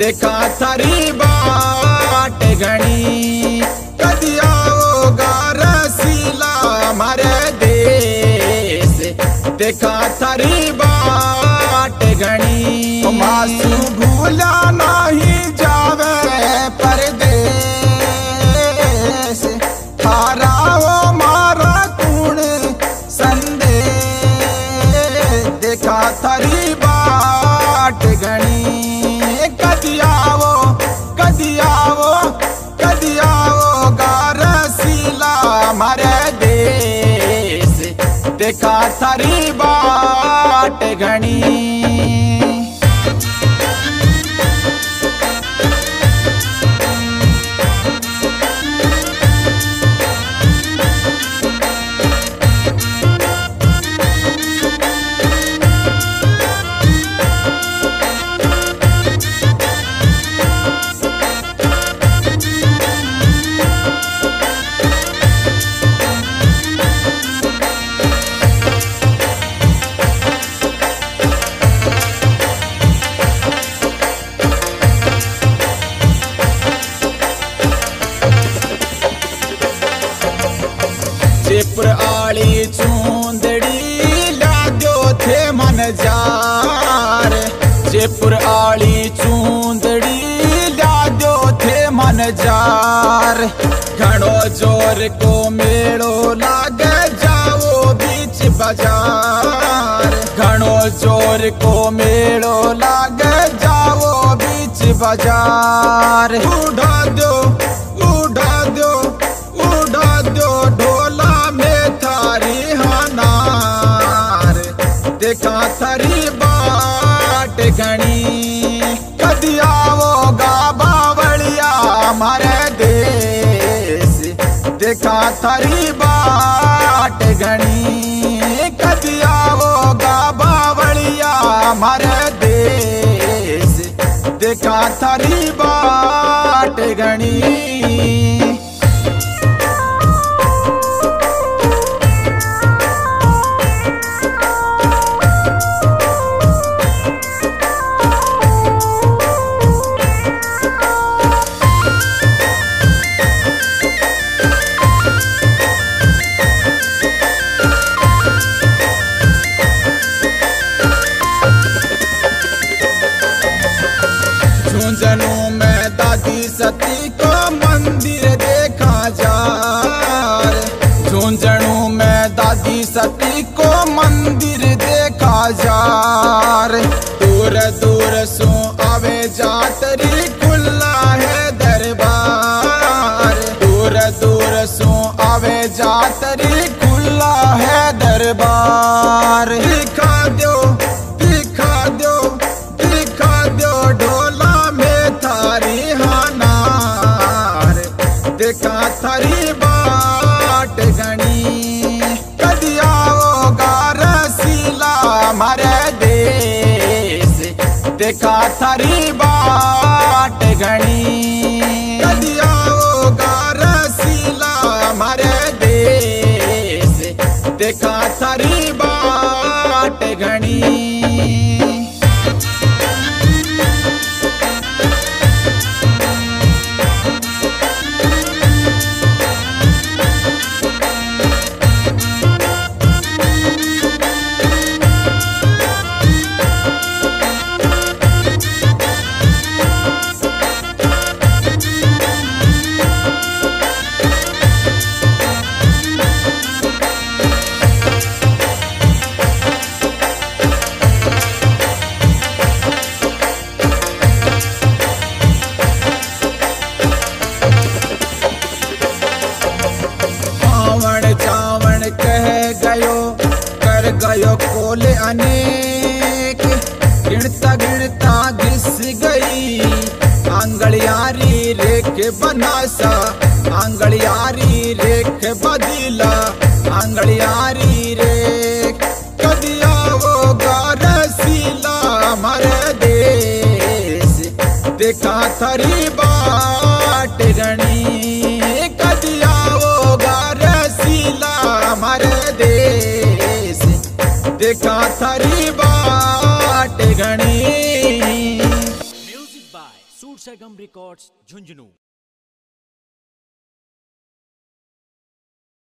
देखा थारी बाट घनी कदी आओगा रसीला मारे देश देखा थारी बाट घनी मासू भूला नहीं जावे परदेश थारा वो मारा कुण संदेश देखा थारी बाट घनी कदी आओ गारसीला मारे देश देखा थारी बाट घनी जयपुर आली चूंदड़ी लाद्यो थे मन जार जयपुर आली चूंदड़ी लाद्यो थे मन जार घणो जोर को मेड़ो लाग जाओ बीच बाजार घणो जोर को मेड़ो लाग जाओ बीच बाजार उड़ा दो ढोला में थारी हनार देखा थारी बाट घनी कदी आओगा बावलिया मारे देश देखा थारी बाट घनी कदी आओगा बावलिया मारे देश देखा थारी बाट घनी झुंझुनू में दादी सती को मंदिर देखा जार झुंझुनू में दादी सती को मंदिर देखा जार दूर दूर सो आवे जातरी खुला है दरबार दूर दूर सो आवे जातरी खुला है दरबार दिखा दो ढोला में थारी हनार देखा थारी बाट घनी कदी आओगा रसीला मारे देश देखा थारी बाट घनी कदी आओगा रसीला मारे देश देखा थारी बाट घनी कर गयो कोले अनेक गिनता गिनता घिस गई आंगलियारी रेख बनासा आंगलियारी रेख बदला आंगलियारी रेख कदी आओगा रसीला मारे देश देखा थारी बाट घनी कदी आओगा रसीला मारे देश देखा थारी बाट घनी। म्यूजिक बाय सुर सरगम रिकॉर्ड्स झुंझुनू।